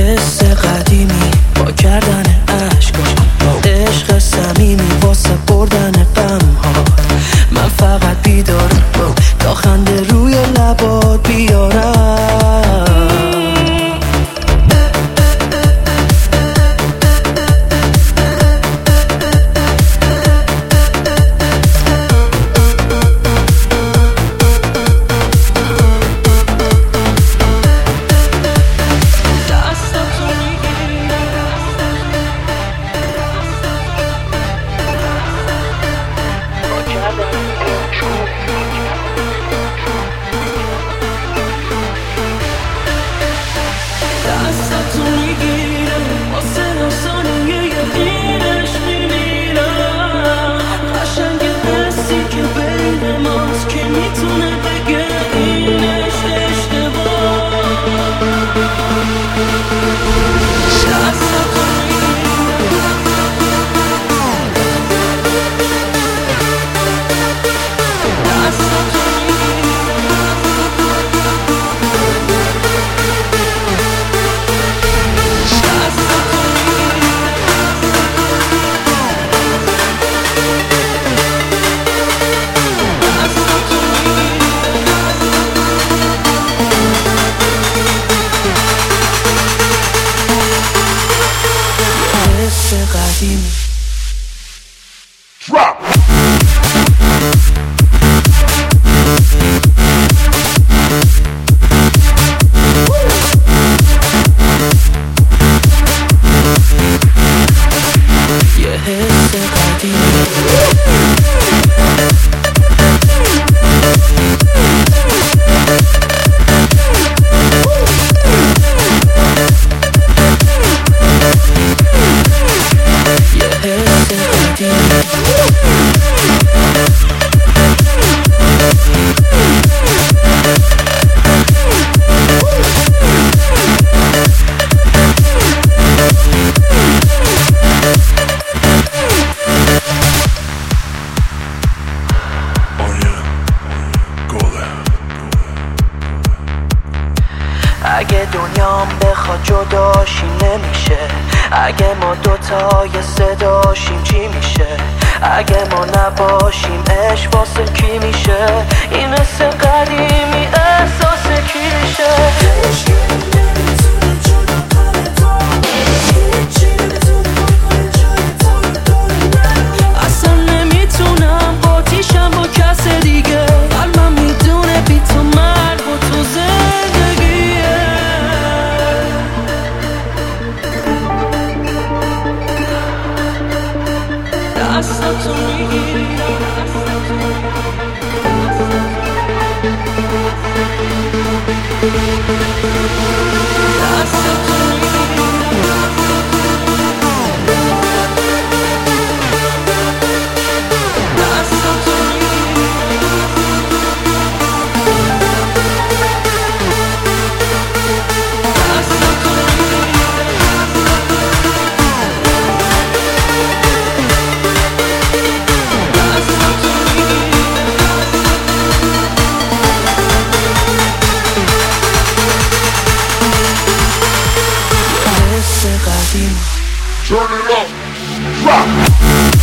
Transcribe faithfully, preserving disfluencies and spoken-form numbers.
حس قدیمی با کردن عشقاش، با عشق صمیمی واسه بردن غم‌ها. من فقط بیدارم تا خنده روی لبات بیارم. اگه دنیام بخواد جداشیم نمیشه، اگه ما دوتای صداشیم چی میشه؟ اگه ما نباشیم عشق واسه کی میشه؟ این حس قدیمی احساس کی میشه؟ اصلا نمیتونم آتیشم با کس دیگه، قلبم میدونه بی تو مرگ و تو زندگیه. دستاتو میگیری دستاتو Turn it up, rock.